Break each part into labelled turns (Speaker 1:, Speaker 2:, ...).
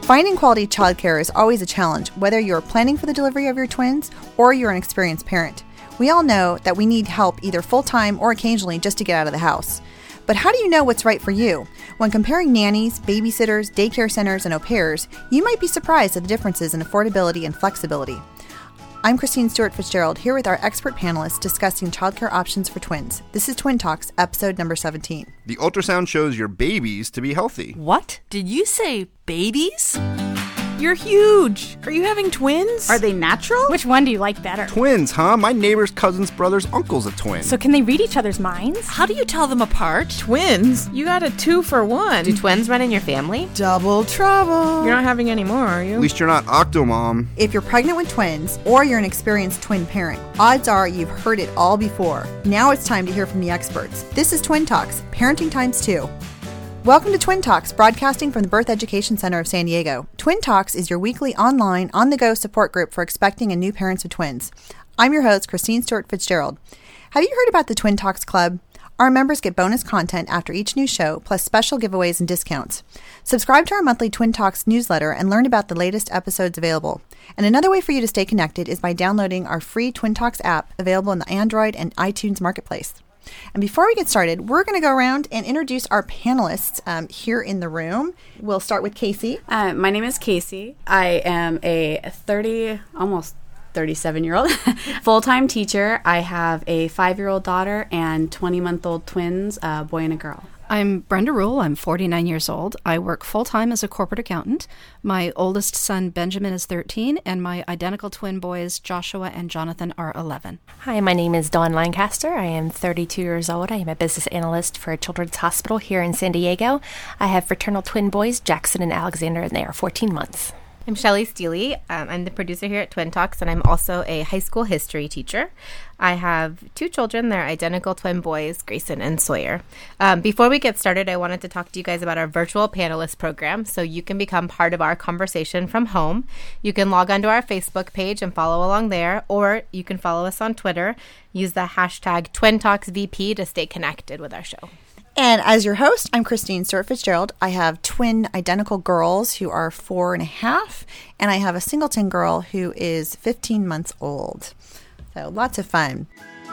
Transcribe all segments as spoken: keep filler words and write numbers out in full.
Speaker 1: Finding quality childcare is always a challenge, whether you're planning for the delivery of your twins or you're an experienced parent. We all know that we need help either full-time or occasionally just to get out of the house. But how do you know what's right for you? When comparing nannies, babysitters, daycare centers, and au pairs, you might be surprised at the differences in affordability and flexibility. I'm Christine Stewart Fitzgerald, here with our expert panelists discussing childcare options for twins. This is Twin Talks, episode number seventeen.
Speaker 2: The ultrasound shows your babies to be healthy.
Speaker 3: What? Did you say babies? You're huge. Are you having twins?
Speaker 4: Are they natural?
Speaker 5: Which one do you like better?
Speaker 2: Twins, huh? My neighbor's cousin's brother's uncle's a twin.
Speaker 5: So can they read each other's minds?
Speaker 3: How do you tell them apart?
Speaker 4: Twins? You got a two for one.
Speaker 6: Do twins run in your family?
Speaker 4: Double trouble. You're not having any more, are you?
Speaker 2: At least you're not Octomom.
Speaker 1: If you're pregnant with twins or you're an experienced twin parent, odds are you've heard it all before. Now it's time to hear from the experts. This is Twin Talks, Parenting Times two. Welcome to Twin Talks, broadcasting from the Birth Education Center of San Diego. Twin Talks is your weekly online, on-the-go support group for expecting and new parents of twins. I'm your host, Christine Stewart Fitzgerald. Have you heard about the Twin Talks Club? Our members get bonus content after each new show, plus special giveaways and discounts. Subscribe to our monthly Twin Talks newsletter and learn about the latest episodes available. And another way for you to stay connected is by downloading our free Twin Talks app, available in the Android and iTunes marketplace. And before we get started, we're going to go around and introduce our panelists um, here in the room. We'll start with Casey.
Speaker 7: Uh, my name is Casey. I am a thirty, almost thirty-seven-year-old full-time teacher. I have a five-year-old daughter and twenty-month-old twins, a boy and a girl.
Speaker 8: I'm Brenda Rule. I'm forty-nine years old. I work full-time as a corporate accountant. My oldest son, Benjamin, is thirteen, and my identical twin boys, Joshua and Jonathan, are eleven.
Speaker 6: Hi, my name is Dawn Lancaster. I am thirty-two years old. I am a business analyst for a children's hospital here in San Diego. I have fraternal twin boys, Jackson and Alexander, and they are fourteen months.
Speaker 9: I'm Shelly Steele. Um, I'm the producer here at Twin Talks, and I'm also a high school history teacher. I have two children. They're identical twin boys, Grayson and Sawyer. Um, before we get started, I wanted to talk to you guys about our virtual panelist program, so you can become part of our conversation from home. You can log onto our Facebook page and follow along there, or you can follow us on Twitter. Use the hashtag TwinTalksVP to stay connected with our show.
Speaker 1: And as your host, I'm Christine Stewart Fitzgerald. I have twin identical girls who are four and a half, and I have a singleton girl who is fifteen months old. So lots of fun.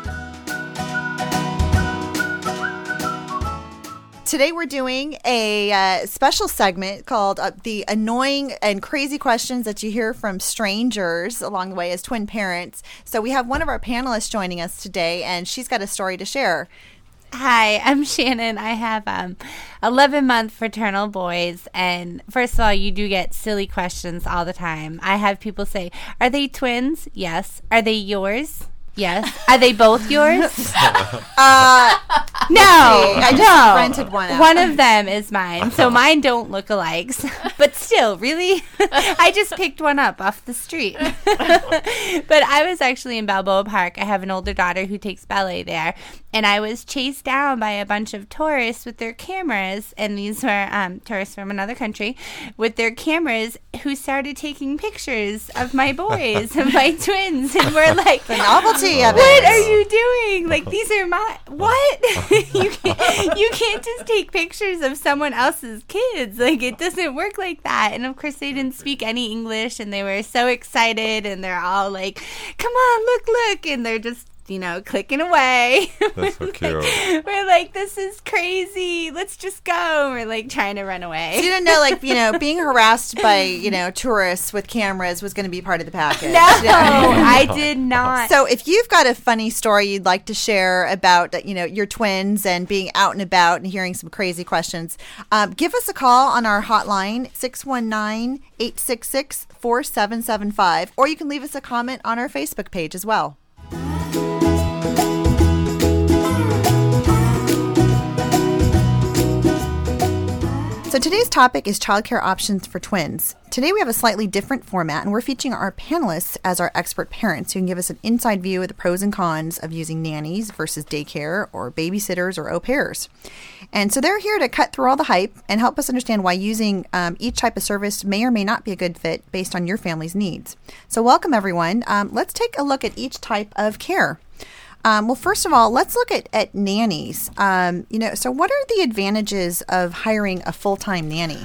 Speaker 1: Today we're doing a uh, special segment called uh, the annoying and crazy questions that you hear from strangers along the way as twin parents. So we have one of our panelists joining us today, and she's got a story to share.
Speaker 10: Hi, I'm Shannon. I have um, eleven-month fraternal boys, and first of all, you do get silly questions all the time. I have people say, are they twins? Yes. Are they yours? Yes. Are they both yours?
Speaker 1: uh,
Speaker 10: no.
Speaker 1: I just
Speaker 10: no.
Speaker 1: rented one out.
Speaker 10: One of them is mine, so mine don't look alikes. But still, really? I just picked one up off the street. But I was actually in Balboa Park. I have an older daughter who takes ballet there, and I was chased down by a bunch of tourists with their cameras, and these were um, tourists from another country, with their cameras who started taking pictures of my boys, of my twins, and we're like,
Speaker 1: the novelty of it.
Speaker 10: What are you doing? Like, these are my, what? you, can't, you can't just take pictures of someone else's kids. Like, it doesn't work like that. And of course, they didn't speak any English, and they were so excited, and they're all like, come on, look, look, and they're just, you know, clicking away.
Speaker 11: That's so cute.
Speaker 10: We're like, this is crazy. Let's just go. We're like trying to run away.
Speaker 1: So you didn't know, like, you know, being harassed by, you know, tourists with cameras was going to be part of the package.
Speaker 10: No, I did not.
Speaker 1: So if you've got a funny story you'd like to share about, you know, your twins and being out and about and hearing some crazy questions, um, give us a call on our hotline, six one nine, eight six six, four seven seven five, or you can leave us a comment on our Facebook page as well. So today's topic is childcare options for twins. Today we have a slightly different format, and we're featuring our panelists as our expert parents who can give us an inside view of the pros and cons of using nannies versus daycare or babysitters or au pairs. And so they're here to cut through all the hype and help us understand why using um, each type of service may or may not be a good fit based on your family's needs. So welcome, everyone. Um, let's take a look at each type of care. Um, well, first of all, let's look at, at nannies. Um, you know, so what are the advantages of hiring a full-time nanny?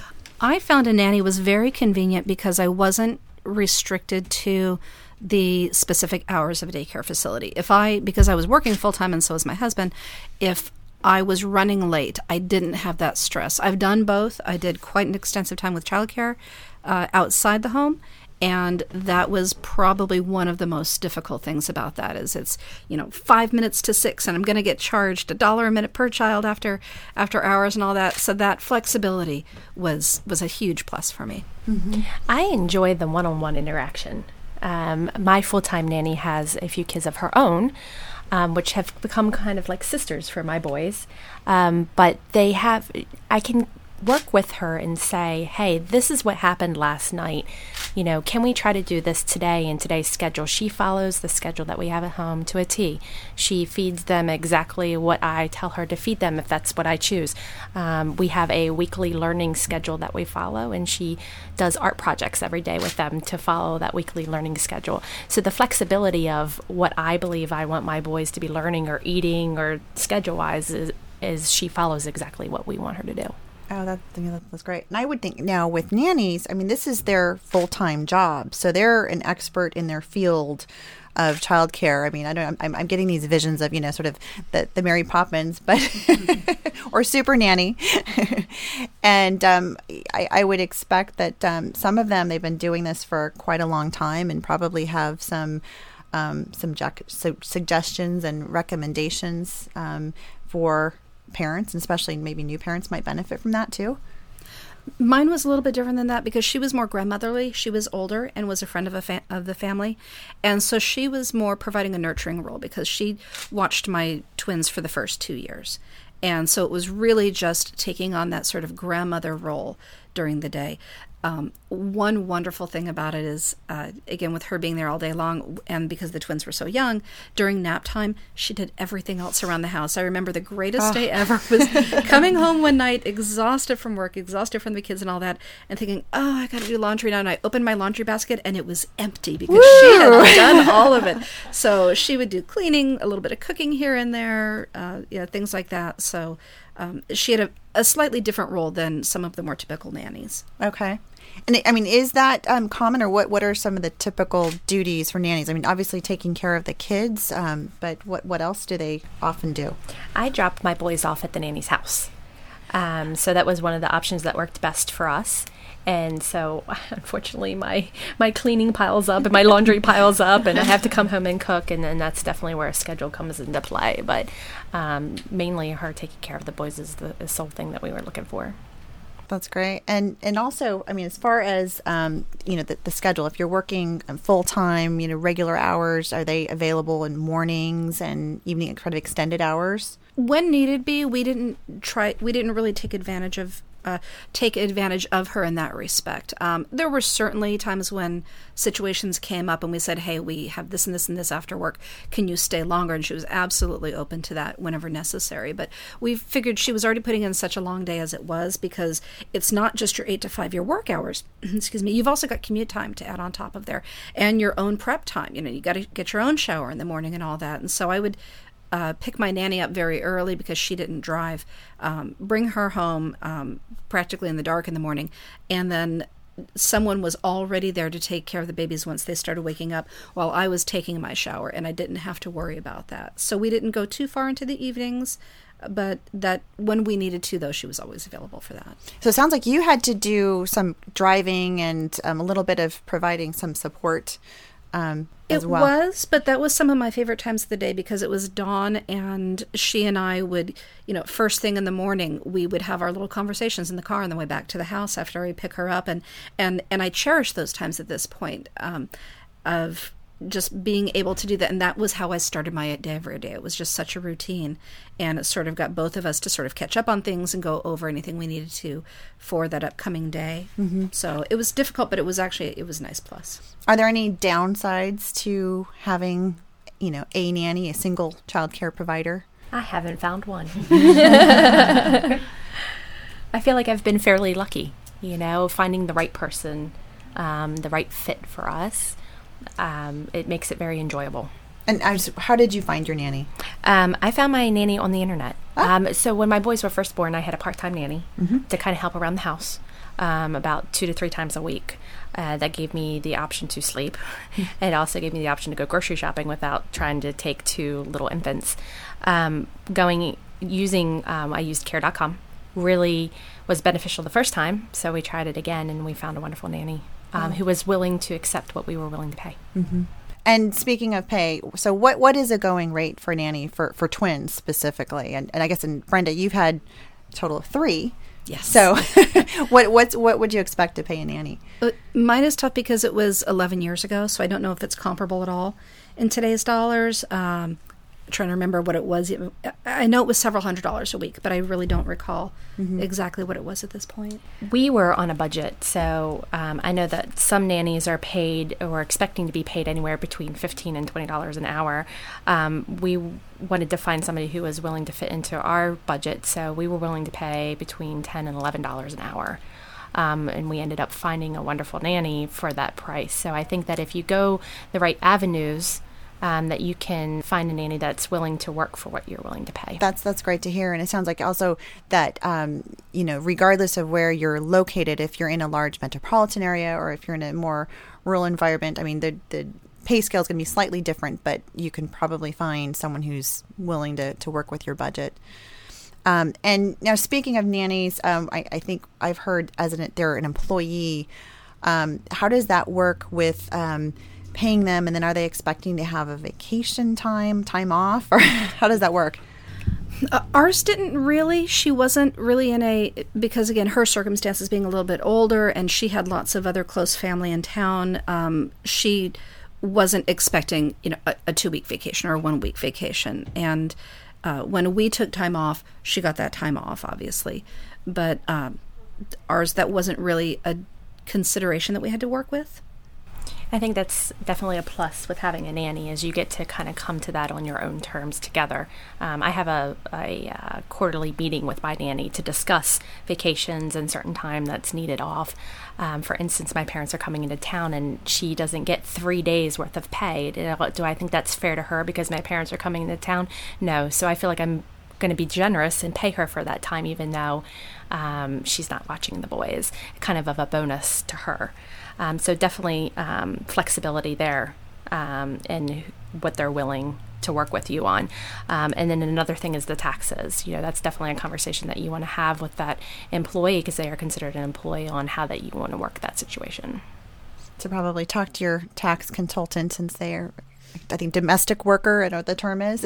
Speaker 8: I found a nanny was very convenient because I wasn't restricted to the specific hours of a daycare facility. If I, because I was working full-time and so was my husband, if I was running late, I didn't have that stress. I've done both. I did quite an extensive time with childcare uh, outside the home, and that was probably one of the most difficult things about that is it's, you know, five minutes to six, and I'm going to get charged a dollar a minute per child after after hours and all that. So that flexibility was, was a huge plus for me.
Speaker 6: Mm-hmm. I enjoy the one-on-one interaction. Um, my full-time nanny has a few kids of her own, um, which have become kind of like sisters for my boys. Um, but they have, I can work with her and say, hey, this is what happened last night. You know, can we try to do this today in today's schedule? She follows the schedule that we have at home to a T. She feeds them exactly what I tell her to feed them if that's what I choose. Um, we have a weekly learning schedule that we follow, and she does art projects every day with them to follow that weekly learning schedule. So the flexibility of what I believe I want my boys to be learning or eating or schedule-wise is, is she follows exactly what we want her to do.
Speaker 1: Oh, that, that's great. And I would think now with nannies, I mean, this is their full-time job. So they're an expert in their field of childcare. I mean, I don't, I'm, I'm getting these visions of, you know, sort of the, the Mary Poppins, but, or Super Nanny. And um, I, I would expect that um, some of them, they've been doing this for quite a long time and probably have some, um, some jac- su- suggestions and recommendations um, for parents, and especially maybe new parents might benefit from that too.
Speaker 8: Mine was a little bit different than that because she was more grandmotherly. She was older and was a friend of a fa- of the family, and so she was more providing a nurturing role because she watched my twins for the first two years, and so it was really just taking on that sort of grandmother role during the day. Um, one wonderful thing about it is, uh, again, with her being there all day long, and because the twins were so young, during nap time, she did everything else around the house. I remember the greatest oh. day ever was coming home one night, exhausted from work, exhausted from the kids and all that, and thinking, oh, I got to do laundry now. And I opened my laundry basket, and it was empty because Woo! She had done all of it. So she would do cleaning, a little bit of cooking here and there, uh, yeah, things like that. So um, she had a, a slightly different role than some of the more typical nannies.
Speaker 1: Okay. And I mean, is that um, common, or what, what are some of the typical duties for nannies? I mean, obviously taking care of the kids, um, but what, what else do they often do?
Speaker 6: I dropped my boys off at the nanny's house. Um, so that was one of the options that worked best for us. And so, unfortunately, my, my cleaning piles up and my laundry piles up, and I have to come home and cook, and then that's definitely where a schedule comes into play. But um, mainly her taking care of the boys is the, the sole thing that we were looking for.
Speaker 1: That's great. And and also, I mean, as far as, um, you know, the, the schedule, if you're working full-time, you know, regular hours, are they available in mornings and evening, kind of extended hours?
Speaker 8: When needed be, we didn't try, we didn't really take advantage of Uh, take advantage of her in that respect. Um, there were certainly times when situations came up and we said, hey, we have this and this and this after work. Can you stay longer? And she was absolutely open to that whenever necessary. But we figured she was already putting in such a long day as it was, because it's not just your eight to five year work hours. Excuse me. You've also got commute time to add on top of there, and your own prep time. You know, you got to get your own shower in the morning and all that. And so I would Uh, pick my nanny up very early because she didn't drive, um, bring her home um, practically in the dark in the morning, and then someone was already there to take care of the babies once they started waking up while I was taking my shower, and I didn't have to worry about that. So we didn't go too far into the evenings, but that when we needed to, though, she was always available for that.
Speaker 1: So it sounds like you had to do some driving and um, a little bit of providing some support Um, as
Speaker 8: it
Speaker 1: well.
Speaker 8: was, but that was some of my favorite times of the day because it was dawn, and she and I would, you know, first thing in the morning, we would have our little conversations in the car on the way back to the house after we pick her up, and and and I cherish those times at this point um, of just being able to do that. And that was how I started my day every day. It was just such a routine, and it sort of got both of us to sort of catch up on things and go over anything we needed to for that upcoming day. Mm-hmm. So it was difficult, but it was actually, it was a nice plus.
Speaker 1: Are there any downsides to having, you know, a nanny, a single child care provider?
Speaker 6: I haven't found one. I feel like I've been fairly lucky, you know, finding the right person, um, the right fit for us. Um, it makes it very enjoyable.
Speaker 1: And I was, how did you find your nanny?
Speaker 6: Um, I found my nanny on the internet. Oh. Um, so when my boys were first born, I had a part-time nanny mm-hmm. to kind of help around the house. um, about two to three times a week. Uh, that gave me the option to sleep. It also gave me the option to go grocery shopping without trying to take two little infants. Um, going using um, I used care dot com really was beneficial the first time, so we tried it again, and we found a wonderful nanny um,
Speaker 1: Oh.
Speaker 6: who was willing to accept what we were willing to pay.
Speaker 1: Mm-hmm. And speaking of pay, so what what is a going rate for nanny for, for twins specifically? And and I guess, in Brenda, you've had a total of three.
Speaker 8: Yes.
Speaker 1: So what what's what would you expect to pay a nanny?
Speaker 8: Uh, Mine is tough because it was eleven years ago, so I don't know if it's comparable at all in today's dollars. Um, I'm trying to remember what it was. I know it was several hundred dollars a week, but I really don't recall
Speaker 1: Mm-hmm.
Speaker 8: exactly what it was at this point.
Speaker 6: We were on a budget, so um, I know that some nannies are paid or expecting to be paid anywhere between fifteen and twenty dollars an hour. Um, we wanted to find somebody who was willing to fit into our budget, so we were willing to pay between ten and eleven dollars an hour. Um, and we ended up finding a wonderful nanny for that price. So I think that if you go the right avenues, um, that you can find a nanny that's willing to work for what you're willing to pay.
Speaker 1: That's that's great to hear, and it sounds like also that um, you know, regardless of where you're located, if you're in a large metropolitan area or if you're in a more rural environment, I mean, the the pay scale is going to be slightly different, but you can probably find someone who's willing to to work with your budget. Um, and now, speaking of nannies, um, I, I think I've heard as an they're an employee. Um, how does that work with um, paying them, and then are they expecting to have a vacation time, time off, or how does that work?
Speaker 8: Uh, ours didn't really. She wasn't really in a, because again, her circumstances being a little bit older and she had lots of other close family in town, um, she wasn't expecting, you know, a, a two-week vacation or a one-week vacation. And uh, when we took time off, she got that time off, obviously. But um, ours, that wasn't really a consideration that we had to work with.
Speaker 6: I think that's definitely a plus with having a nanny, is you get to kind of come to that on your own terms together. Um, I have a, a, a quarterly meeting with my nanny to discuss vacations and certain time that's needed off. Um, for instance, my parents are coming into town and she doesn't get three days worth of pay. Do I think that's fair to her because my parents are coming into town? No. So I feel like I'm going to be generous and pay her for that time, even though um, she's not watching the boys, kind of of a bonus to her. Um, so definitely um, flexibility there um, and what they're willing to work with you on. Um, and then another thing is the taxes. You know, that's definitely a conversation that you want to have with that employee because they are considered an employee on how that you want to work that situation.
Speaker 1: So probably talk to your tax consultant since they are, I think, domestic worker, I know what the term is.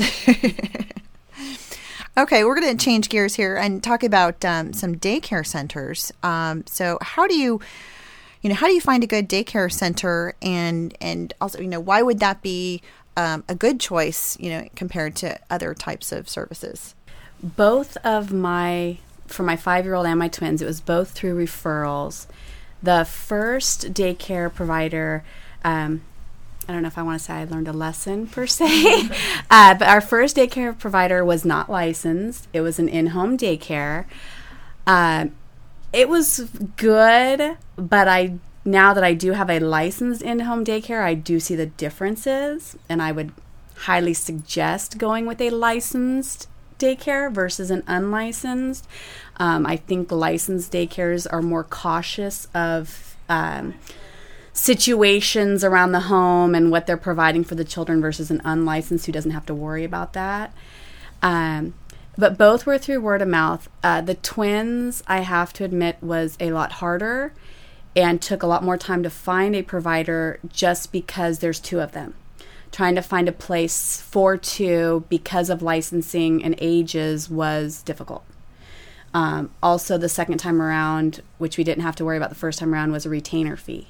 Speaker 1: Okay, we're going to change gears here and talk about um, some daycare centers. Um, so how do you... You know, how do you find a good daycare center, and and also, you know, why would that be um, a good choice, you know, compared to other types of services?
Speaker 7: Both of my, for my five-year-old and my twins, it was both through referrals. The first daycare provider, um, I don't know if I want to say I learned a lesson per se, uh, but our first daycare provider was not licensed. It was an in-home daycare. Uh, It was good, but I now that I do have a licensed in-home daycare, I do see the differences, and I would highly suggest going with a licensed daycare versus an unlicensed. Um, I think licensed daycares are more cautious of um, situations around the home and what they're providing for the children versus an unlicensed who doesn't have to worry about that. Um, But both were through word of mouth. Uh, the twins, I have to admit, was a lot harder and took a lot more time to find a provider just because there's two of them. Trying to find a place for two because of licensing and ages was difficult. Um, also, the second time around, which we didn't have to worry about the first time around, was a retainer fee.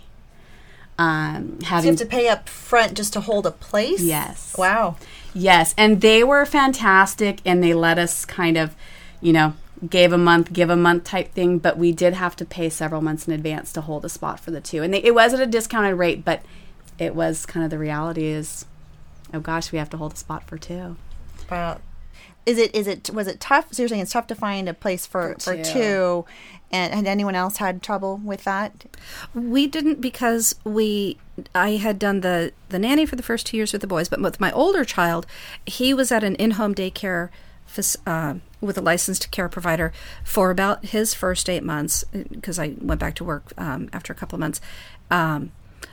Speaker 7: Um, having
Speaker 1: so you have to pay up front just to hold a place?
Speaker 7: Yes.
Speaker 1: Wow.
Speaker 7: Yes, and they were fantastic, and they let us kind of, you know, gave a month, give a month type thing, but we did have to pay several months in advance to hold a spot for the two. And they, it was at a discounted rate, but it was kind of the reality is, oh gosh, we have to hold a spot for two.
Speaker 1: Wow. Is it, is it, was it tough? So you're saying it's tough to find a place for, for,
Speaker 7: For
Speaker 1: two.
Speaker 7: two.
Speaker 1: And had anyone else had trouble with that?
Speaker 8: We didn't because we, I had done the, the nanny for the first two years with the boys, but with my older child, he was at an in-home daycare uh, with a licensed care provider for about his first eight months, because I went back to work um, after a couple of months. Um,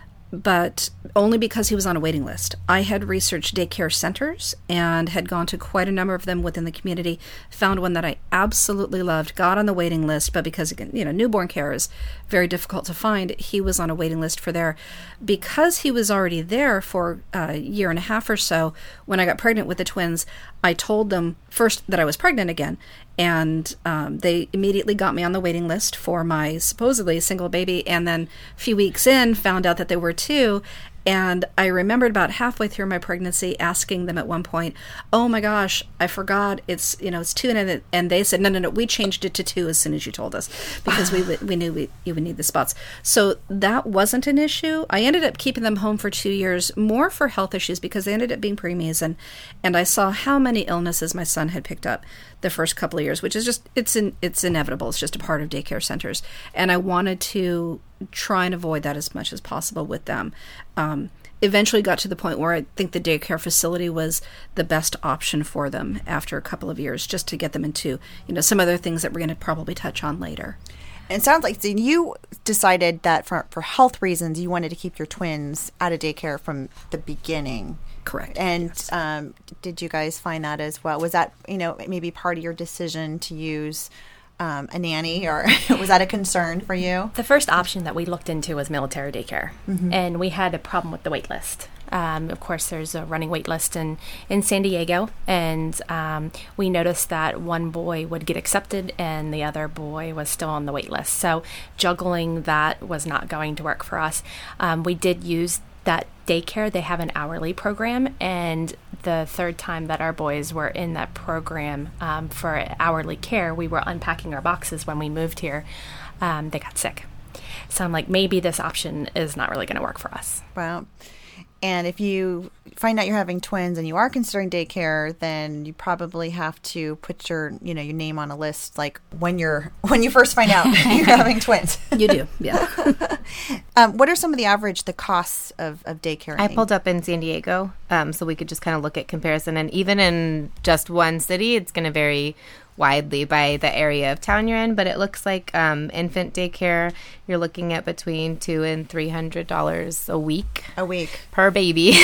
Speaker 8: but only because he was on a waiting list. I had researched daycare centers and had gone to quite a number of them within the community, found one that I absolutely loved, got on the waiting list, but because, you know, newborn care is very difficult to find, he was on a waiting list for there. Because he was already there for a year and a half or so, when I got pregnant with the twins, I told them first that I was pregnant again, and um, they immediately got me on the waiting list for my supposedly single baby, and then a few weeks in found out that they were two. And I remembered about halfway through my pregnancy asking them at one point, oh my gosh, I forgot it's, you know, it's two. And, and they said, no, no, no, we changed it to two as soon as you told us, because we we knew we, you would need the spots. So that wasn't an issue. I ended up keeping them home for two years, more for health issues, because they ended up being preemies. And, and I saw how many illnesses my son had picked up the first couple of years, which is just, it's in, it's inevitable. It's just a part of daycare centers. And I wanted to try and avoid that as much as possible with them. Um, eventually got to the point where I think the daycare facility was the best option for them after a couple of years, just to get them into, you know, some other things that we're going to probably touch on later.
Speaker 1: And it sounds like so you decided that for, for health reasons, you wanted to keep your twins out of daycare from the beginning.
Speaker 8: Correct.
Speaker 1: And
Speaker 8: yes.
Speaker 1: um, did you guys find that as well? Was that, you know, maybe part of your decision to use Um, a nanny, or was that a concern for you?
Speaker 6: The first option that we looked into was military daycare, mm-hmm. and we had a problem with the wait list. Um, of course, there's a running wait list in, in San Diego, and um, we noticed that one boy would get accepted and the other boy was still on the wait list. So juggling that was not going to work for us. Um, we did use that daycare. They have an hourly program, and the third time that our boys were in that program um, for hourly care, we were unpacking our boxes when we moved here. Um, they got sick. So I'm like, maybe this option is not really going to work for us.
Speaker 1: Wow. And if you find out you're having twins and you are considering daycare, then you probably have to put your, you know, your name on a list, like when you're when you first find out you're having twins.
Speaker 8: You do, yeah.
Speaker 1: um, what are some of the average the costs of, of daycare?
Speaker 9: I pulled up in San Diego, um, so we could just kind of look at comparison. And even in just one city, it's going to vary widely by the area of town you're in, but it looks like um, infant daycare, you're looking at between two and three hundred dollars a week.
Speaker 1: A week
Speaker 9: per baby.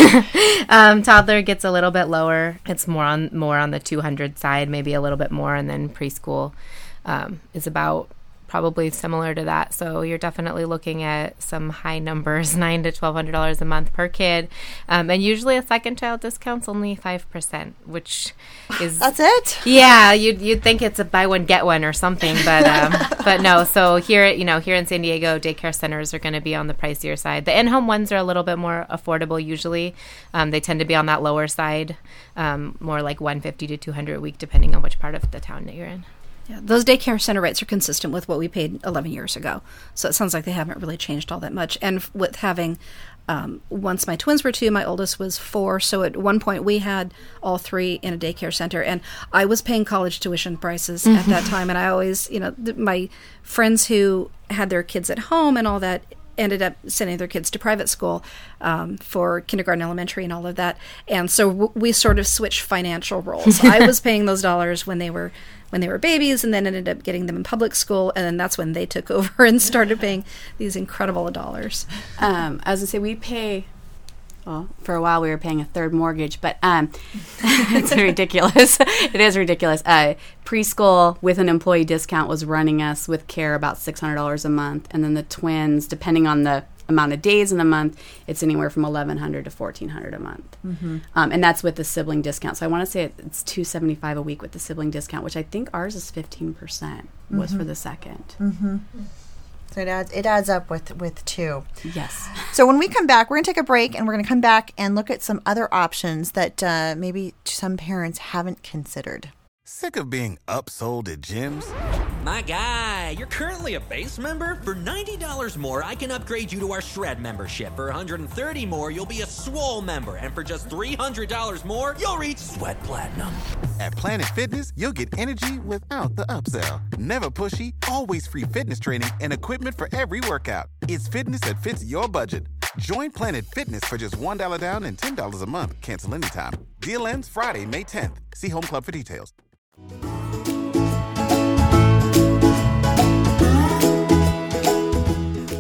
Speaker 9: um, toddler gets a little bit lower. It's more on more on the two hundred side, maybe a little bit more, and then preschool um, is about probably similar to that. So you're definitely looking at some high numbers, nine to twelve hundred dollars a month per kid, um, and usually a second child discount's only five percent, which is
Speaker 1: that's it.
Speaker 9: Yeah, you'd you'd think it's a buy one get one or something, but um, but no. So here, you know, here in San Diego, daycare centers are going to be on the pricier side. The in-home ones are a little bit more affordable. Usually, um, they tend to be on that lower side, um, more like one fifty to two hundred a week, depending on which part of the town that you're in.
Speaker 8: Yeah, those daycare center rates are consistent with what we paid eleven years ago. So it sounds like they haven't really changed all that much. And f- with having, um, once my twins were two, my oldest was four. So at one point we had all three in a daycare center. And I was paying college tuition prices mm-hmm. at that time. And I always, you know, th- my friends who had their kids at home and all that ended up sending their kids to private school um, for kindergarten, elementary, and all of that. And so w- we sort of switched financial roles. I was paying those dollars when they were when they were babies, and then ended up getting them in public school, and then that's when they took over and started paying these incredible dollars.
Speaker 7: Um, as I say, we pay. Well, for a while we were paying a third mortgage, but um, it's ridiculous. It is ridiculous. Uh, preschool with an employee discount was running us with care about six hundred dollars a month, and then the twins, depending on the amount of days in the month, it's anywhere from eleven hundred dollars to fourteen hundred dollars a month. Mm-hmm. Um, and that's with the sibling discount. So I want to say it's two hundred seventy-five dollars a week with the sibling discount, which I think ours is fifteen percent was mm-hmm. for the second.
Speaker 1: Mm-hmm. So it adds it adds up with, with two.
Speaker 7: Yes.
Speaker 1: So when we come back, we're going to take a break, and we're going to come back and look at some other options that uh, maybe some parents haven't considered.
Speaker 11: Sick of being upsold at gyms?
Speaker 12: My guy, you're currently a base member? For ninety dollars more, I can upgrade you to our Shred membership. For one hundred thirty dollars more, you'll be a Swole member. And for just three hundred dollars more, you'll reach Sweat Platinum.
Speaker 11: At Planet Fitness, you'll get energy without the upsell. Never pushy, always free fitness training and equipment for every workout. It's fitness that fits your budget. Join Planet Fitness for just one dollar down and ten dollars a month. Cancel anytime. Deal ends Friday, May tenth. See Home Club for details.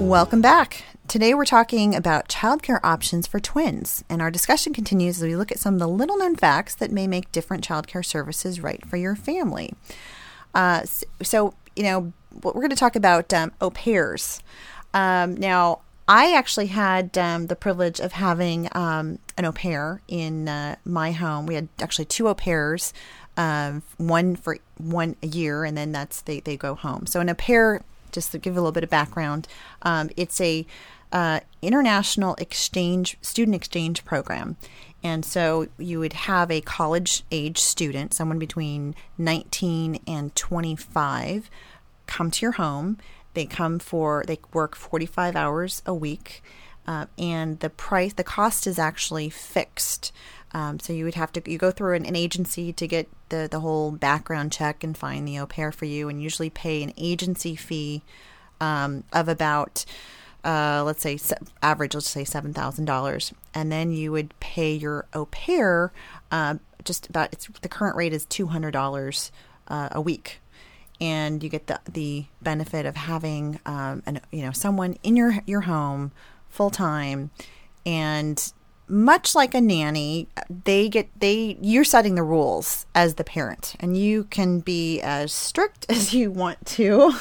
Speaker 1: Welcome back. Today we're talking about childcare options for twins, and our discussion continues as we look at some of the little-known facts that may make different childcare services right for your family. Uh, so, you know, we're going to talk about um, au pairs. Um, now, I actually had um, the privilege of having um, an au pair in uh, my home. We had actually two au pairs, um, one for one a year, and then that's they, they go home. So an au pair, just to give a little bit of background, um, it's a uh, international exchange student exchange program. And so you would have a college-age student, someone between nineteen and twenty-five, come to your home. They come for, they work forty-five hours a week, uh, and the price, the cost is actually fixed. Um, so you would have to, you go through an, an agency to get the, the whole background check and find the au pair for you, and usually pay an agency fee um, of about, uh, let's say, average, let's say seven thousand dollars. And then you would pay your au pair uh, just about, it's, the current rate is two hundred dollars uh, a week. And you get the the benefit of having um, an, you know, someone in your your home full time, and much like a nanny, they get they you're setting the rules as the parent, and you can be as strict as you want to,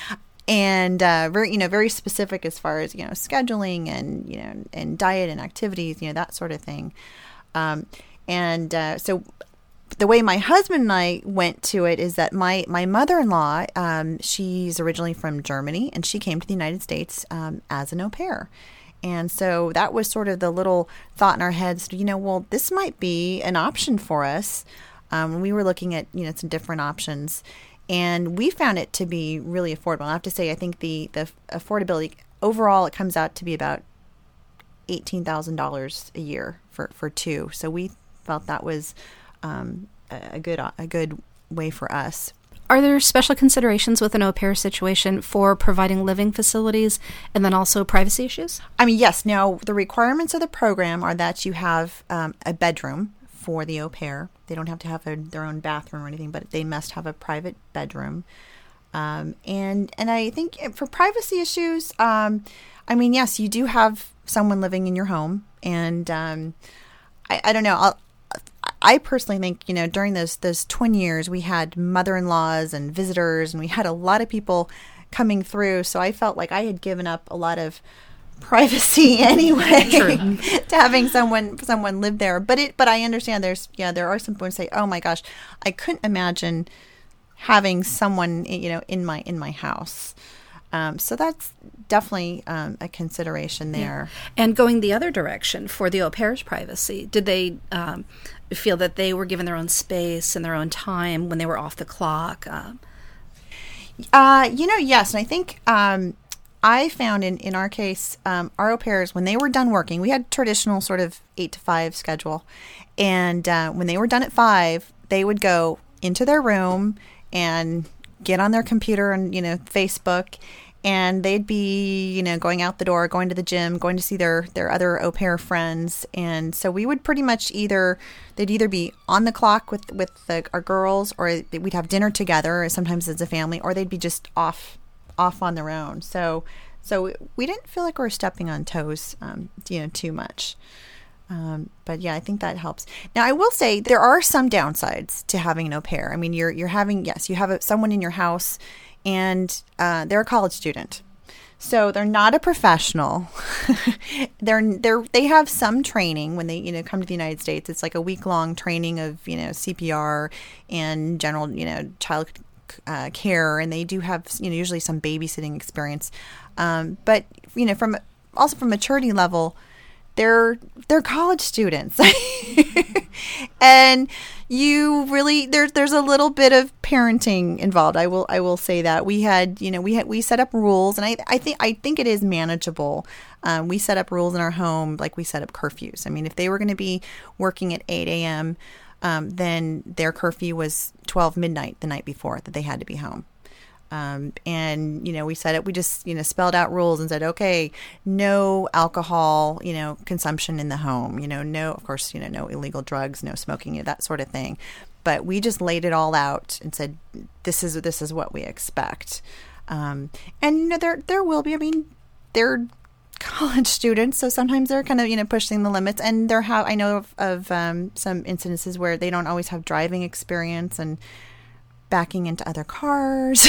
Speaker 1: and uh, very you know very specific as far as you know scheduling and you know and diet and activities, you know that sort of thing, um, and uh, so. The way my husband and I went to it is that my, my mother-in-law, um, she's originally from Germany, and she came to the United States um, as an au pair. And so that was sort of the little thought in our heads, you know, well, this might be an option for us. Um, we were looking at, you know, some different options, and we found it to be really affordable. I have to say, I think the, the affordability, overall, it comes out to be about eighteen thousand dollars a year for, for two. So we felt that was Um, a good a good way for us.
Speaker 8: Are there special considerations with an au pair situation for providing living facilities and then also privacy issues?
Speaker 1: I mean, yes. Now, the requirements of the program are that you have um, a bedroom for the au pair. They don't have to have a, their own bathroom or anything, but they must have a private bedroom. Um, and and I think for privacy issues, um, I mean, yes, you do have someone living in your home, and um, I, I don't know. I'll, I personally think, you know, during those those twin years, we had mother-in-laws and visitors, and we had a lot of people coming through. So I felt like I had given up a lot of privacy anyway to having someone someone live there. But it, but I understand there's, yeah, there are some people who say, oh my gosh, I couldn't imagine having someone, you know, in my in my house. Um, so that's definitely um, a consideration there.
Speaker 8: Yeah. And going the other direction for the au pair's privacy, did they um, feel that they were given their own space and their own time when they were off the clock? Um,
Speaker 1: uh, you know, yes. And I think um, I found in, in our case, um, our au pairs, when they were done working, we had traditional sort of eight to five schedule. And uh, when they were done at five, they would go into their room and get on their computer and, you know, Facebook, and they'd be, you know, going out the door, going to the gym, going to see their, their other au pair friends. And so we would pretty much either, they'd either be on the clock with, with the, our girls, or we'd have dinner together, sometimes as a family, or they'd be just off, off on their own. So, so we didn't feel like we were stepping on toes, um, you know, too much. Um, but yeah, I think that helps. Now, I will say there are some downsides to having an au pair. I mean, you're you're having, yes, you have a, someone in your house, and uh, they're a college student, so they're not a professional. they're they're they have some training when they you know come to the United States. It's like a week long training of you know C P R and general you know child uh, care, and they do have you know usually some babysitting experience. Um, but you know from also from maturity level, They're they're college students, and you really there's there's a little bit of parenting involved. I will I will say that we had you know we had we set up rules, and I I think I think it is manageable. Um, we set up rules in our home, like we set up curfews. I mean, if they were going to be working at eight a.m., um, then their curfew was twelve midnight the night before that they had to be home. Um, and, you know, we said it, we just, you know, spelled out rules and said, okay, no alcohol, you know, consumption in the home, you know, no, of course, you know, no illegal drugs, no smoking, you know, that sort of thing. But we just laid it all out and said, this is, this is what we expect. Um, and, you know, there, there will be, I mean, they're college students, so sometimes they're kind of, you know, pushing the limits. And they're how I know of, of um, some incidences where they don't always have driving experience and backing into other cars.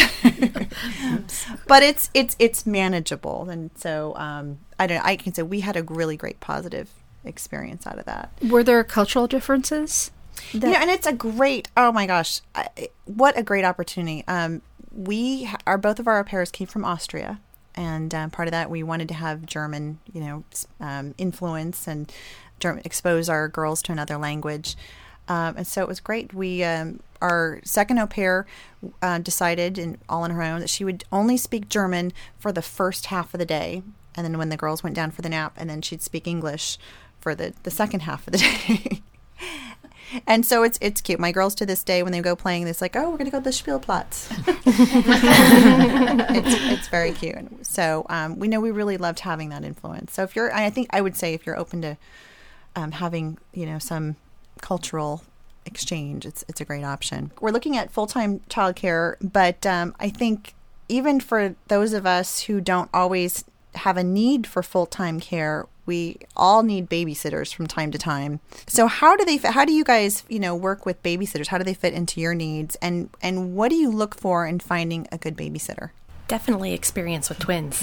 Speaker 1: But it's it's it's manageable, and so um, I don't. I can say we had a really great positive experience out of that.
Speaker 8: Were there cultural differences?
Speaker 1: That- you know, and it's a great. Oh my gosh, I, what a great opportunity. Um, we are both of our au pairs came from Austria. And um, part of that, we wanted to have German, you know, um, influence and German, expose our girls to another language. Um, and so it was great. We, um, our second au pair uh, decided, in, all on her own, that she would only speak German for the first half of the day. And then when the girls went down for the nap, and then she'd speak English for the, the second half of the day. And so it's it's cute. My girls to this day, when they go playing, it's like, oh, we're going to go to the Spielplatz. it's, it's very cute. So um, we know we really loved having that influence. So if you're, I think I would say if you're open to um, having, you know, some cultural exchange, it's it's a great option. We're looking at full-time childcare, but um, I think even for those of us who don't always have a need for full-time care, we all need babysitters from time to time. So how do they how do you guys, you know, work with babysitters? How do they fit into your needs, and and what do you look for in finding a good babysitter?
Speaker 6: Definitely experience with twins.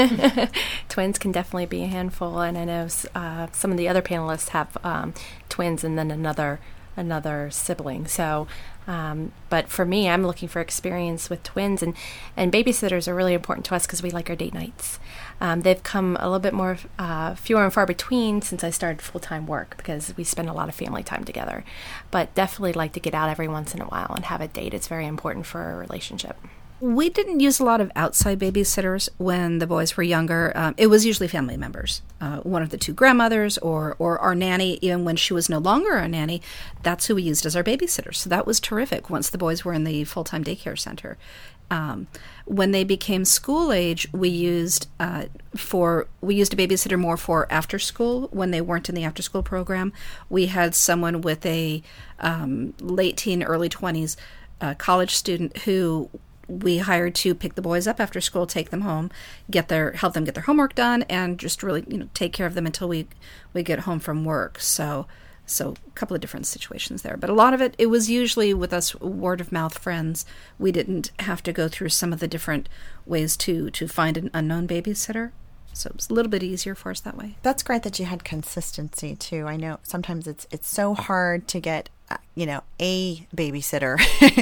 Speaker 6: Twins can definitely be a handful, and I know uh, some of the other panelists have um, twins and then another another sibling. So, um, but for me, I'm looking for experience with twins, and, and babysitters are really important to us because we like our date nights. Um, they've come a little bit more uh, fewer and far between since I started full-time work because we spend a lot of family time together. But definitely like to get out every once in a while and have a date. It's very important for a relationship.
Speaker 8: We didn't use a lot of outside babysitters when the boys were younger. Um, it was usually family members, uh, one of the two grandmothers or, or our nanny. Even when she was no longer our nanny, that's who we used as our babysitter. So that was terrific once the boys were in the full-time daycare center. Um, when they became school age, we used uh, for we used a babysitter more for after school. When they weren't in the after school program, we had someone with a um, late teen, early twenties uh, college student who we hired to pick the boys up after school, take them home, get their help them get their homework done, and just really, you know, take care of them until we we get home from work. So. So a couple of different situations there. But a lot of it, it was usually with us word-of-mouth friends. We didn't have to go through some of the different ways to, to find an unknown babysitter. So it was a little bit easier for us that way.
Speaker 1: That's great that you had consistency, too. I know sometimes it's it's so hard to get, uh, you know, a babysitter.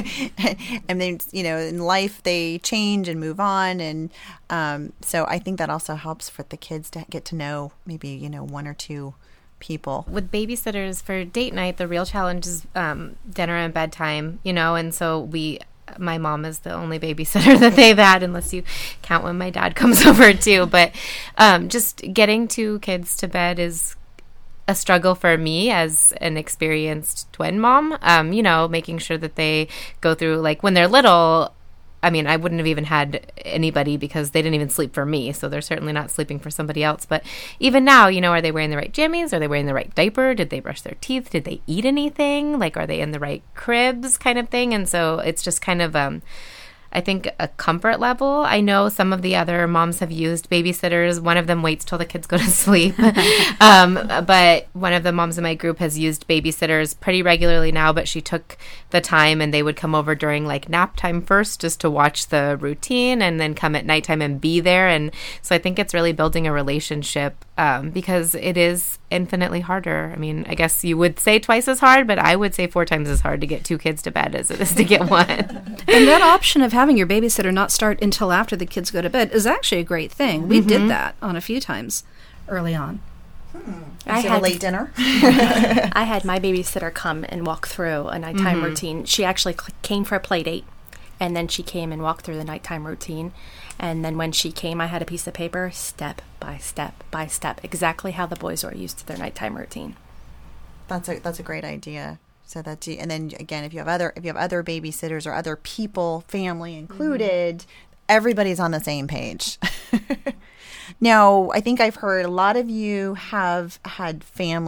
Speaker 1: And then, you know, in life they change and move on. And um, so I think that also helps for the kids to get to know maybe, you know, one or two people.
Speaker 9: With babysitters for date night, the real challenge is um, dinner and bedtime, you know, and so we, my mom is the only babysitter that they've had, unless you count when my dad comes over too. But um, just getting two kids to bed is a struggle for me as an experienced twin mom, um, you know, making sure that they go through, like when they're little, I mean, I wouldn't have even had anybody because they didn't even sleep for me, so they're certainly not sleeping for somebody else. But even now, you know, are they wearing the right jammies? Are they wearing the right diaper? Did they brush their teeth? Did they eat anything? Like, are they in the right cribs kind of thing? And so it's just kind of, um, I think, a comfort level. I know some of the other moms have used babysitters. One of them waits till the kids go to sleep. um, but one of the moms in my group has used babysitters pretty regularly now, but she took the time and they would come over during like nap time first just to watch the routine and then come at nighttime and be there. And so I think it's really building a relationship um, because it is infinitely harder. I mean, I guess you would say twice as hard, but I would say four times as hard to get two kids to bed as it is to get one.
Speaker 8: And that option of having your babysitter not start until after the kids go to bed is actually a great thing. We mm-hmm. did that on a few times early on.
Speaker 1: Hmm. I had a late dinner.
Speaker 6: I had my babysitter come and walk through a nighttime
Speaker 1: Mm-hmm.
Speaker 6: routine. She actually cl- came for a play date, and then she came and walked through the nighttime routine. And then when she came, I had a piece of paper, step by step by step, exactly how the boys are used to their nighttime routine.
Speaker 1: That's a that's a great idea. So that you, and then again, if you have other if you have other babysitters or other people, family included, mm-hmm. everybody's on the same page. Now, I think I've heard a lot of you have had family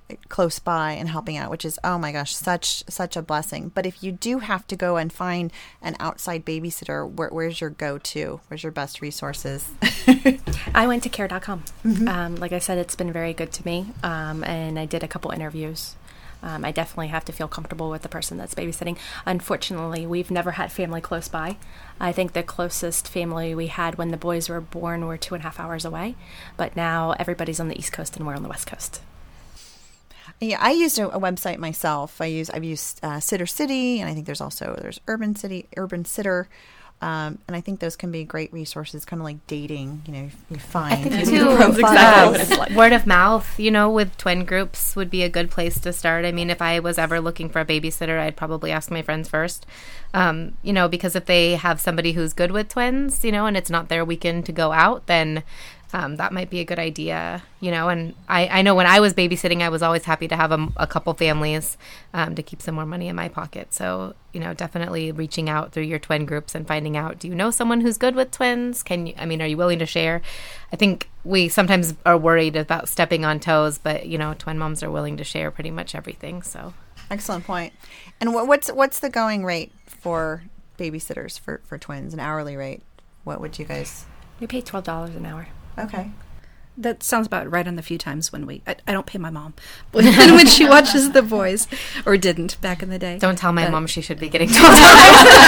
Speaker 1: close by and helping out, which is, oh my gosh, such such a blessing. But if you do have to go and find an outside babysitter, where, where's your go-to? Where's your best resources?
Speaker 6: I went to care dot com.
Speaker 1: Mm-hmm.
Speaker 6: Um, like I said, it's been very good to me, um, and I did a couple interviews. Um, I definitely have to feel comfortable with the person that's babysitting. Unfortunately, we've never had family close by. I think the closest family we had when the boys were born were two and a half hours away, but now everybody's on the East Coast and we're on the West Coast.
Speaker 1: Yeah, I used a, a website myself. I use I've used uh, Sitter City, and I think there's also there's Urban City, Urban Sitter, um, and I think those can be great resources, kind of like dating. You know, you find
Speaker 9: I think too, uh, word of mouth. You know, with twin groups would be a good place to start. I mean, if I was ever looking for a babysitter, I'd probably ask my friends first. Um, you know, because if they have somebody who's good with twins, you know, and it's not their weekend to go out, then. Um, that might be a good idea, you know, and I, I know when I was babysitting, I was always happy to have a, a couple families um, to keep some more money in my pocket. So, you know, definitely reaching out through your twin groups and finding out, do you know someone who's good with twins? Can you, I mean, are you willing to share? I think we sometimes are worried about stepping on toes, but, you know, twin moms are willing to share pretty much everything. So,
Speaker 1: excellent point. And what, what's what's the going rate for babysitters for, for twins, an hourly rate? What would you guys?
Speaker 6: We pay twelve dollars an hour.
Speaker 1: Okay.
Speaker 8: That sounds about right on the few times when we... I, I don't pay my mom when, when she watches The Boys, or didn't back in the day.
Speaker 9: Don't tell my
Speaker 8: but,
Speaker 9: mom she should be getting twelve dollars an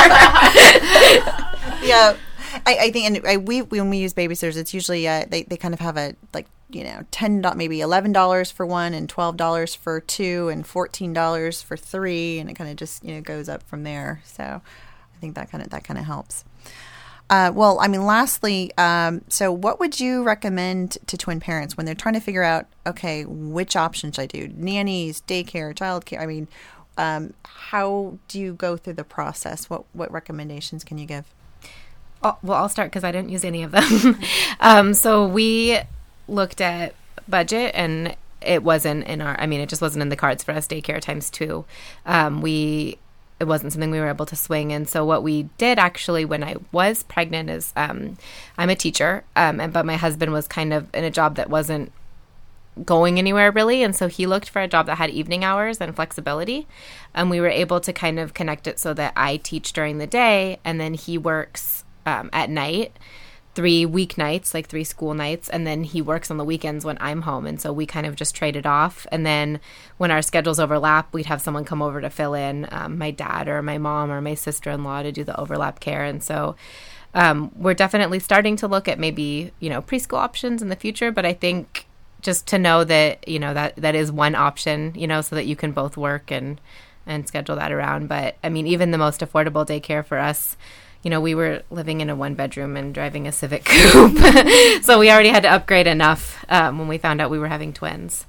Speaker 9: hour.
Speaker 1: Yeah. I, I think, and I, we when we use babysitters, it's usually, uh, they, they kind of have a, like, you know, ten dollars, maybe eleven dollars for one, and twelve dollars for two, and fourteen dollars for three, and it kind of just, you know, goes up from there. So I think that kind of that kind of helps. Uh, well, I mean, lastly, um, so what would you recommend to twin parents when they're trying to figure out, okay, which option should I do? Nannies, daycare, childcare? I mean, um, how do you go through the process? What what recommendations can you give?
Speaker 9: Oh, well, I'll start because I didn't use any of them. um, so we looked at budget, and it wasn't in our, I mean, it just wasn't in the cards for us, daycare times two. Um, we... It wasn't something we were able to swing. And so what we did actually when I was pregnant is um, I'm a teacher, um, and but my husband was kind of in a job that wasn't going anywhere really. And so he looked for a job that had evening hours and flexibility. And we were able to kind of connect it so that I teach during the day and then he works um, at night. Three weeknights, like three school nights, and then he works on the weekends when I'm home. And so we kind of just traded off. And then when our schedules overlap, we'd have someone come over to fill in, um, my dad or my mom or my sister-in-law to do the overlap care. And so um, we're definitely starting to look at maybe, you know, preschool options in the future. But I think just to know that, you know, that that is one option, you know, so that you can both work and, and schedule that around. But I mean, even the most affordable daycare for us, you know, we were living in a one-bedroom and driving a Civic Coupe. So we already had to upgrade enough um, when we found out we were having twins.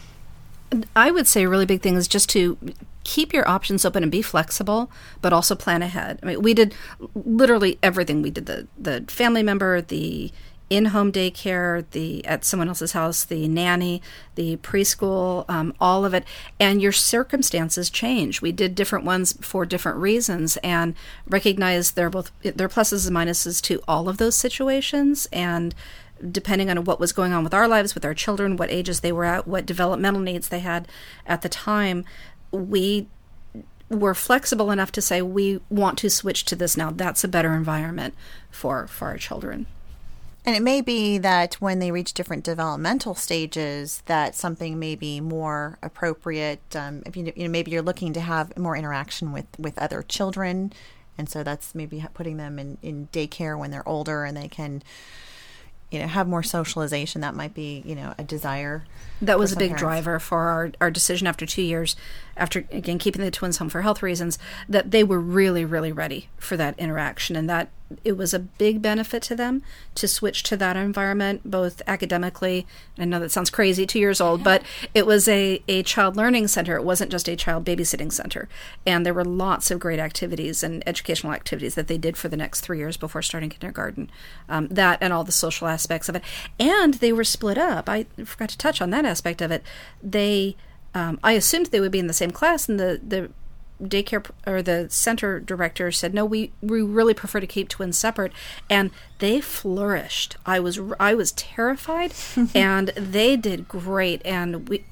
Speaker 8: I would say a really big thing is just to keep your options open and be flexible, but also plan ahead. I mean, we did literally everything. We did the, the family member, the in-home daycare, the at someone else's house, the nanny, the preschool, um, all of it. And your circumstances change. We did different ones for different reasons and recognize there are both there are pluses and minuses to all of those situations. And depending on what was going on with our lives, with our children, what ages they were at, what developmental needs they had at the time, we were flexible enough to say we want to switch to this now. That's a better environment for, for our children.
Speaker 1: And it may be that when they reach different developmental stages, that something may be more appropriate. Um, if you, you know, maybe you're looking to have more interaction with, with other children, and so that's maybe putting them in, in daycare when they're older and they can, you know, have more socialization. That might be, you know, a desire.
Speaker 8: That was a big
Speaker 1: parents.
Speaker 8: driver for our, our decision after two years, after, again, keeping the twins home for health reasons, that they were really, really ready for that interaction. And that it was a big benefit to them to switch to that environment, both academically. I know that sounds crazy, two years old, but it was a, a child learning center. It wasn't just a child babysitting center. And there were lots of great activities and educational activities that they did for the next three years before starting kindergarten. Um, that and all the social aspects of it. And they were split up. I forgot to touch on that aspect of it. They, um, I assumed they would be in the same class, and the, the daycare or the center director said, no, we, we really prefer to keep twins separate. And they flourished. I was, I was terrified and they did great. And we,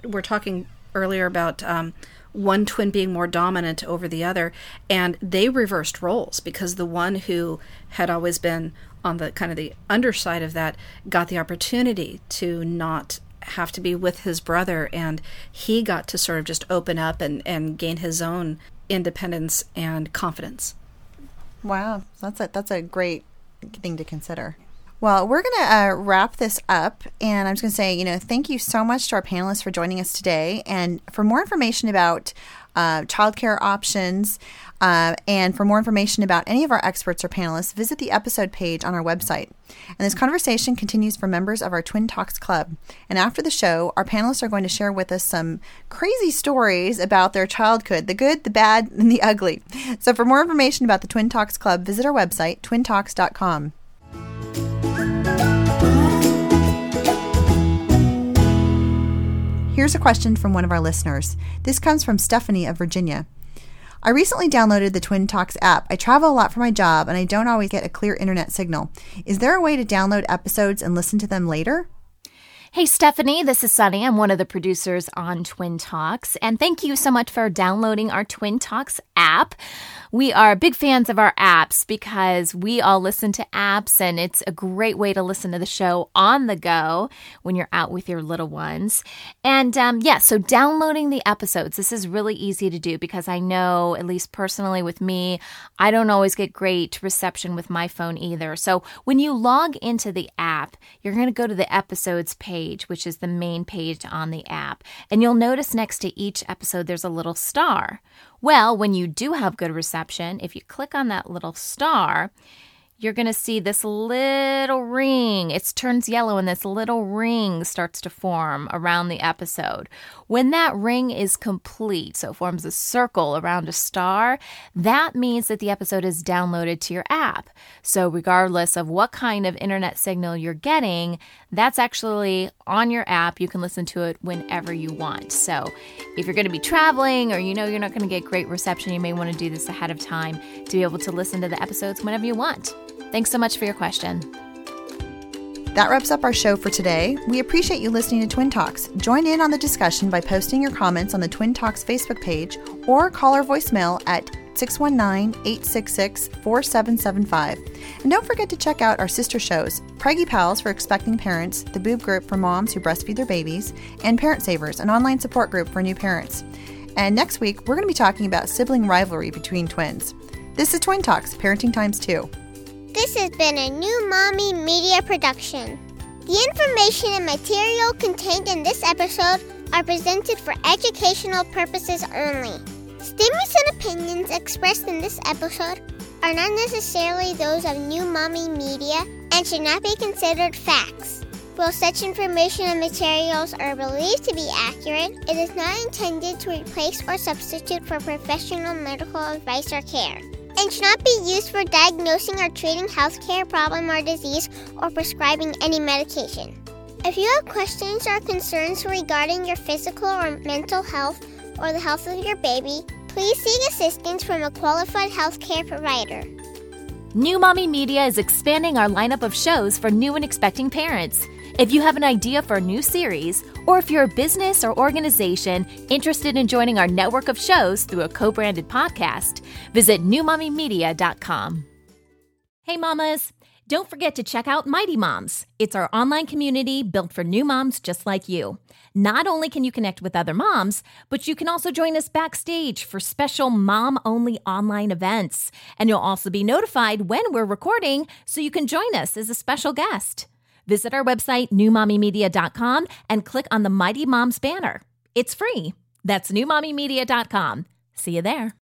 Speaker 8: were talking earlier about um, one twin being more dominant over the other, and they reversed roles because the one who had always been on the kind of the underside of that got the opportunity to not have to be with his brother, and he got to sort of just open up and, and gain his own independence and confidence.
Speaker 1: Wow, that's a, that's a great thing to consider. Well, we're going to uh, wrap this up, and I'm just going to say, you know, thank you so much to our panelists for joining us today. And for more information about uh, childcare options uh, and for more information about any of our experts or panelists, visit the episode page on our website. And this conversation continues for members of our Twin Talks Club. And after the show, our panelists are going to share with us some crazy stories about their childhood, the good, the bad, and the ugly. So for more information about the Twin Talks Club, visit our website, twin talks dot com. Here's a question from one of our listeners. This comes from Stephanie of Virginia. I recently downloaded the Twin Talks app. I travel a lot for my job, and I don't always get a clear internet signal. Is there a way to download episodes and listen to them later?
Speaker 6: Hey, Stephanie, this is Sunny. I'm one of the producers on Twin Talks, and thank you so much for downloading our Twin Talks app. We are big fans of our apps because we all listen to apps, and it's a great way to listen to the show on the go when you're out with your little ones. And um, yeah, so downloading the episodes, this is really easy to do because I know, at least personally with me, I don't always get great reception with my phone either. So when you log into the app, you're going to go to the episodes page, which is the main page on the app. And you'll notice next to each episode, there's a little star. Well, when you do have good reception, if you click on that little star, you're going to see this little ring. It turns yellow and this little ring starts to form around the episode. When that ring is complete, so it forms a circle around a star, that means that the episode is downloaded to your app. So regardless of what kind of internet signal you're getting, that's actually on your app. You can listen to it whenever you want. So if you're going to be traveling or you know you're not going to get great reception, you may want to do this ahead of time to be able to listen to the episodes whenever you want. Thanks so much for your question.
Speaker 1: That wraps up our show for today. We appreciate you listening to Twin Talks. Join in on the discussion by posting your comments on the Twin Talks Facebook page or call our voicemail at six one nine, eight six six, four seven seven five. And don't forget to check out our sister shows, Preggy Pals for expecting parents, the Boob Group for moms who breastfeed their babies, and Parent Savers, an online support group for new parents. And next week, we're going to be talking about sibling rivalry between twins. This is Twin Talks, Parenting Times two.
Speaker 13: This has been a New Mommy Media production. The information and material contained in this episode are presented for educational purposes only. Statements and opinions expressed in this episode are not necessarily those of New Mommy Media and should not be considered facts. While such information and materials are believed to be accurate, it is not intended to replace or substitute for professional medical advice or care, and should not be used for diagnosing or treating healthcare problem or disease or prescribing any medication. If you have questions or concerns regarding your physical or mental health or the health of your baby, please seek assistance from a qualified healthcare provider.
Speaker 6: New Mommy Media is expanding our lineup of shows for new and expecting parents. If you have an idea for a new series, or if you're a business or organization interested in joining our network of shows through a co-branded podcast, visit new mommy media dot com. Hey mamas, don't forget to check out Mighty Moms. It's our online community built for new moms just like you. Not only can you connect with other moms, but you can also join us backstage for special mom-only online events. And you'll also be notified when we're recording so you can join us as a special guest. Visit our website, new mommy media dot com, and click on the Mighty Moms banner. It's free. That's new mommy media dot com. See you there.